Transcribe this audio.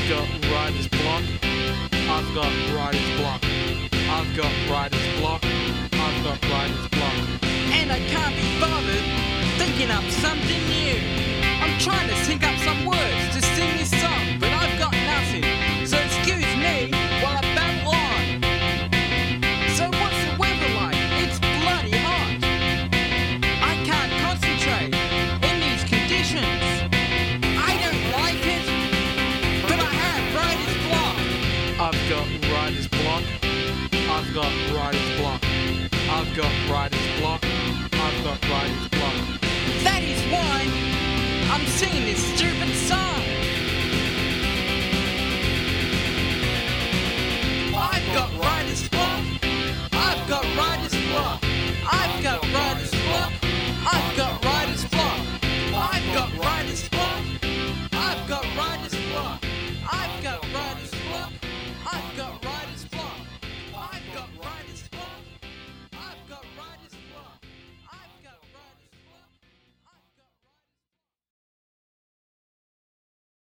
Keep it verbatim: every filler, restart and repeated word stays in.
got writer's block. I've got writer's block. I've got writer's block. I've got writer's block. And I can't be bothered thinking up something new. I'm trying to think